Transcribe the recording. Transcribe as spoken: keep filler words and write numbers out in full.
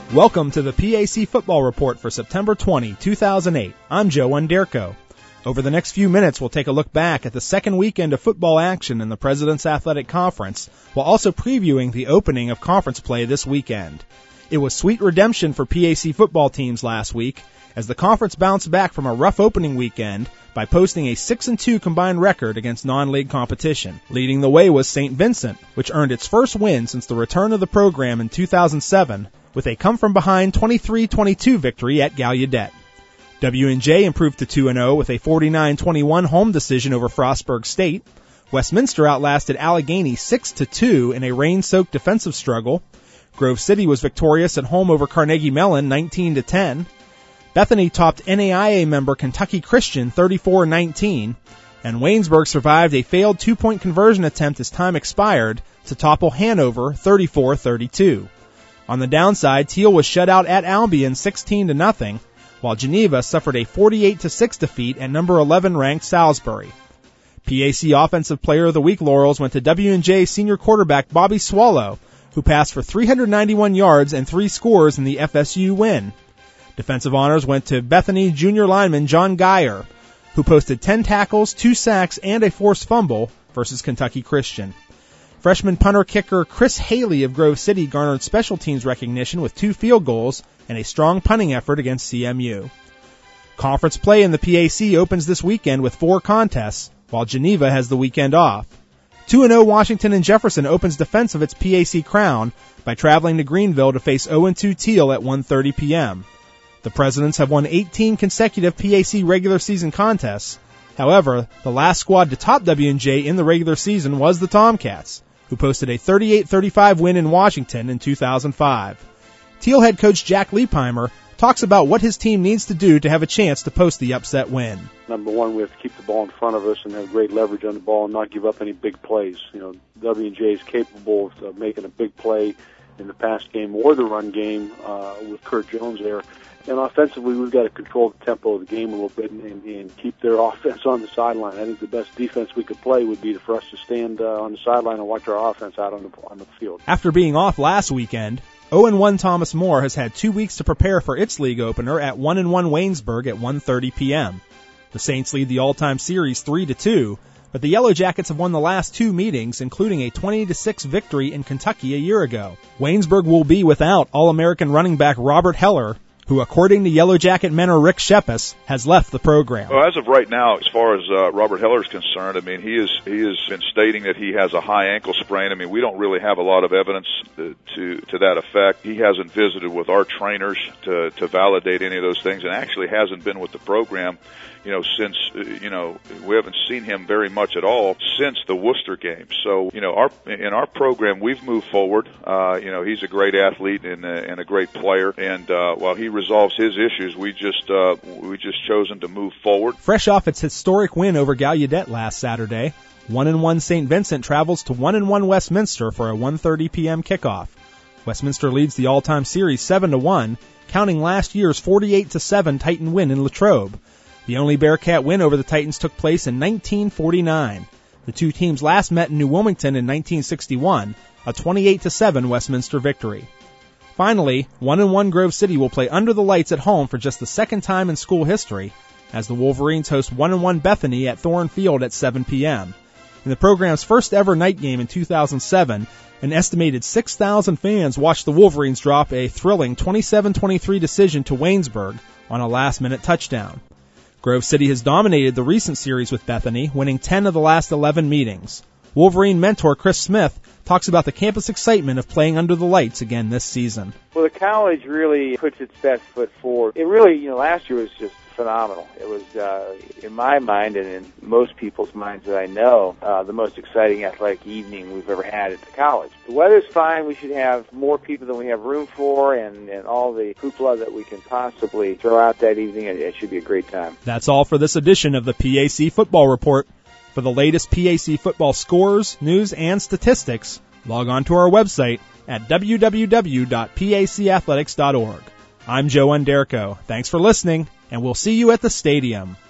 Welcome to the P A C Football Report for September twentieth, two thousand eight. I'm Joe Underko. Over the next few minutes, we'll take a look back at the second weekend of football action in the President's Athletic Conference, while also previewing the opening of conference play this weekend. It was sweet redemption for P A C football teams last week, as the conference bounced back from a rough opening weekend by posting a six and two combined record against non-league competition. Leading the way was Saint Vincent, which earned its first win since the return of the program in two thousand seven, with a come-from-behind twenty-three twenty-two victory at Gallaudet. W and J improved to two and oh with a forty-nine twenty-one home decision over Frostburg State. Westminster outlasted Allegheny six to two in a rain-soaked defensive struggle. Grove City was victorious at home over Carnegie Mellon nineteen to ten. Bethany topped N A I A member Kentucky Christian thirty-four nineteen. And Waynesburg survived a failed two-point conversion attempt as time expired to topple Hanover thirty-four thirty-two. On the downside, Teal was shut out at Albion sixteen to nothing, while Geneva suffered a forty-eight to six defeat at number eleven ranked Salisbury. P A C Offensive Player of the Week laurels went to W and J senior quarterback Bobby Swallow, who passed for three hundred ninety-one yards and three scores in the F S U win. Defensive honors went to Bethany junior lineman John Geyer, who posted ten tackles, two sacks, and a forced fumble versus Kentucky Christian. Freshman punter-kicker Chris Haley of Grove City garnered special teams recognition with two field goals and a strong punting effort against C M U. Conference play in the P A C opens this weekend with four contests, while Geneva has the weekend off. two and oh Washington and Jefferson opens defense of its P A C crown by traveling to Greenville to face oh and two Teal at one thirty p.m. The Presidents have won eighteen consecutive P A C regular season contests. However, the last squad to top W and J in the regular season was the Tomcats, who posted a thirty-eight thirty-five win in Washington in two thousand five. Teal head coach Jack Liebheimer talks about what his team needs to do to have a chance to post the upset win. Number one, we have to keep the ball in front of us and have great leverage on the ball and not give up any big plays. You know, W and J is capable of uh, making a big play in the pass game or the run game uh, with Kurt Jones there. And offensively, we've got to control the tempo of the game a little bit and, and keep their offense on the sideline. I think the best defense we could play would be for us to stand uh, on the sideline and watch our offense out on the, on the field. After being off last weekend, oh and one Thomas More has had two weeks to prepare for its league opener at one and one Waynesburg at one thirty p.m. The Saints lead the all-time series three to two, but the Yellow Jackets have won the last two meetings, including a twenty to six victory in Kentucky a year ago. Waynesburg will be without All-American running back Robert Heller, who, according to Yellow Jacket mentor Rick Shepis, has left the program. Well, as of right now, as far as uh, Robert Heller is concerned, I mean, he is he has been stating that he has a high ankle sprain. I mean, we don't really have a lot of evidence to to, to that effect. He hasn't visited with our trainers to to validate any of those things, and actually hasn't been with the program, you know, since uh, you know we haven't seen him very much at all since the Worcester game. So, you know, our in our program, we've moved forward. Uh, you know, he's a great athlete and, uh, and a great player, and uh, while he resolves his issues, we just uh, we just chosen to move forward. Fresh off its historic win over Gallaudet last Saturday, one and one Saint Vincent travels to one and one Westminster for a one thirty p.m. kickoff. Westminster leads the all-time series seven to one, counting last year's forty-eight to seven Titan win in Latrobe. The only Bearcat win over the Titans took place in nineteen forty-nine. The two teams last met in New Wilmington in nineteen sixty-one, a twenty-eight to seven Westminster victory. Finally, one and one Grove City will play under the lights at home for just the second time in school history, as the Wolverines host one and one Bethany at Thorne Field at seven p.m. In the program's first ever night game in two thousand seven, an estimated six thousand fans watched the Wolverines drop a thrilling twenty-seven twenty-three decision to Waynesburg on a last-minute touchdown. Grove City has dominated the recent series with Bethany, winning ten of the last eleven meetings. Wolverine mentor Chris Smith talks about the campus excitement of playing under the lights again this season. Well, the college really puts its best foot forward. It really, you know, last year was just phenomenal. It was, uh, in my mind and in most people's minds that I know, uh, the most exciting athletic evening we've ever had at the college. The weather's fine. We should have more people than we have room for, and, and all the hoopla that we can possibly throw out that evening. It, it should be a great time. That's all for this edition of the P A C Football Report. For the latest P A C football scores, news, and statistics, log on to our website at w w w dot p a c athletics dot org. I'm Joe Underko. Thanks for listening, and we'll see you at the stadium.